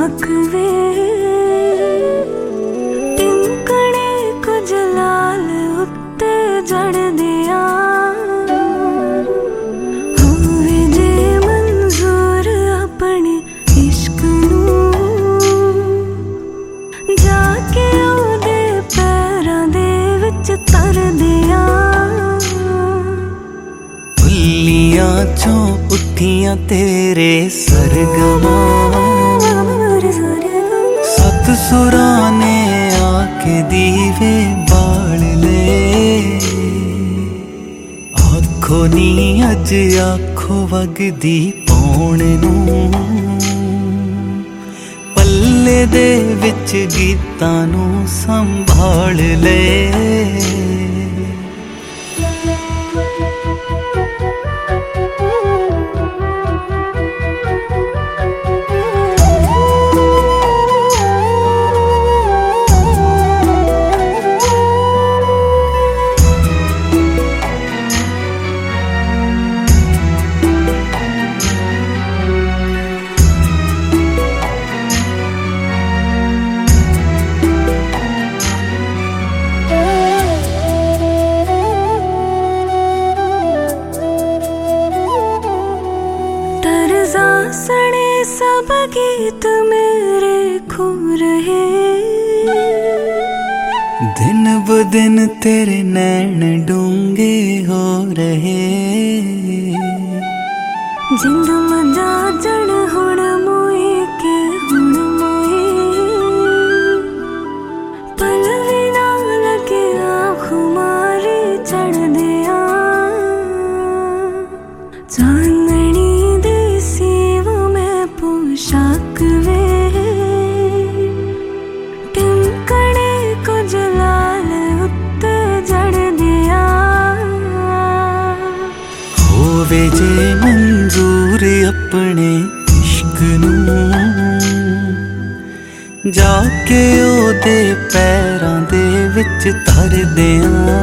पोशाक वे टिमकने कुछ लाल उत्ते जड़ दिया होवे जे मंजूर अपने इश्क नूं जाके ओदे पैरां दे विच तर दिया पुल्लियां चों उठियां तेरे सरगमा सत सुरां ने आके दीवे बाल ले आखो नी अज आखो वगदी पौण नूं पल्ले दे विच गीतां नूं संभाल ले सड़े सब गीत मेरे खो रहे दिन ब दिन तेरे नैन डूंगे हो रहे जिंद मजा जड़ हुण मोए के हुण मोए पल भी ना लगे खुमारी चढ़ दिया चांदनी दे सीव में पोशाक वे टिमकने कुछ लाल उत्ते जड़ दिया होवे जे मंजूर अपने इश्क नूं जाके ओदे पैरां दे विच तर दियां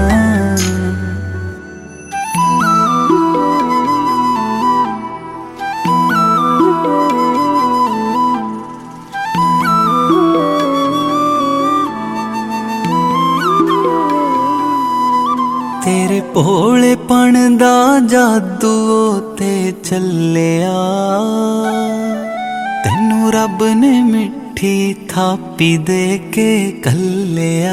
तेरे भोलेपन दा जादू ते चलिया तेनू रब ने मिठी थापी दे के कलिया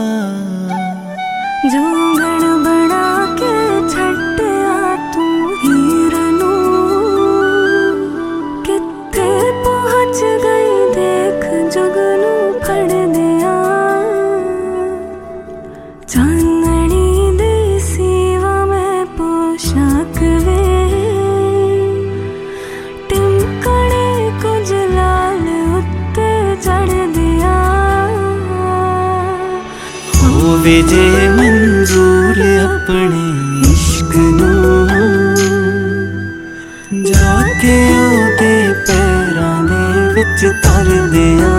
जोगण बना के छड्डिया तू हीर नूं कित्थे पहुंच गई देख जुगनू फड़ दिया चांदनी दे सीवा में पोशाक वे टिमकने कुछ लाल उत्ते चढ़ दिया होवे जे मंजूर अपने इश्क नूं जाके ओदे पैरां दे विच तर दियां।